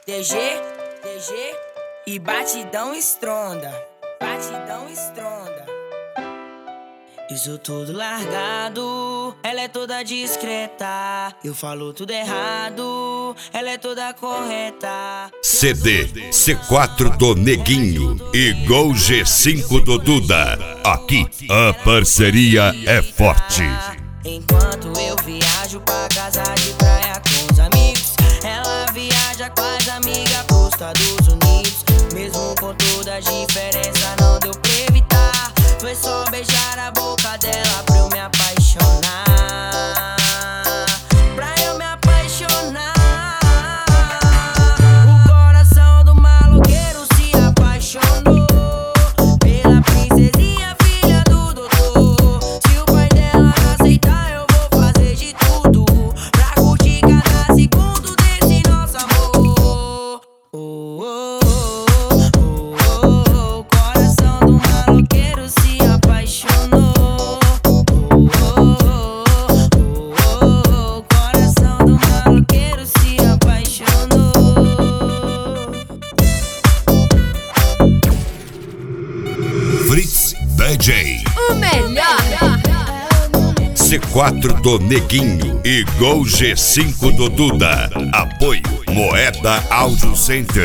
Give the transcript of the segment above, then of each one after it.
DG e batidão estronda, batidão estronda. Isso tudo largado, ela é toda discreta. Eu falo tudo errado, ela é toda correta. CD C4 do Neguinho e Gol G5 do Duda. Aqui a parceria é forte. Enquanto eu viajo pra casa de praia com os amigos, ela viaja com as amigas pros Estados Unidos. Mesmo com toda a diferença, não deu pra evitar. Foi só beijar a boca dela pra eu me apaixonar. Pra eu me apaixonar. O coração do maloqueiro se apaixonou pela princesinha, filha do doutor. Se o pai dela não aceitar, eu vou fazer de tudo pra curtir cada segundo desse nosso amor. O coração do maloqueiro se apaixonou. O coração do maloqueiro se apaixonou. Fritz DJ, O melhor. C4 do Neguinho e Gol G5 do Duda. Apoio Moeda Audio Center.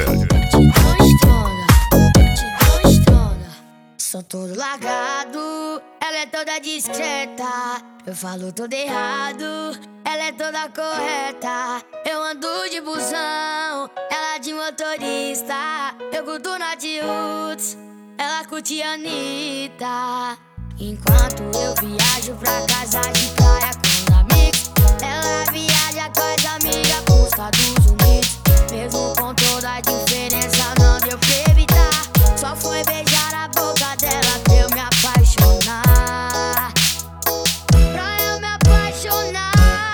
Sou todo largado, ela é toda discreta. Eu falo tudo errado, ela é toda correta. Eu ando de busão, ela de motorista. Eu curto Nath Roots, ela curte Anitta. Enquanto eu viajo pra casa de praia com os amigos, ela viaja com as amigas pros Estados Unidos. Mesmo com toda a diferença, não deu pra evitar. Só foi beijar a boca dela pra eu me apaixonar. Pra eu me apaixonar.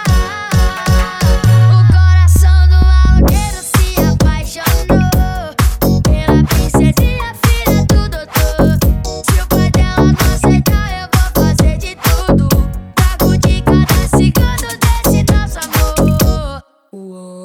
O coração do maloqueiro se apaixonou pela princesinha, filha do doutor. Se o pai dela não aceitar, eu vou fazer de tudo pra curtir cada segundo desse nosso amor.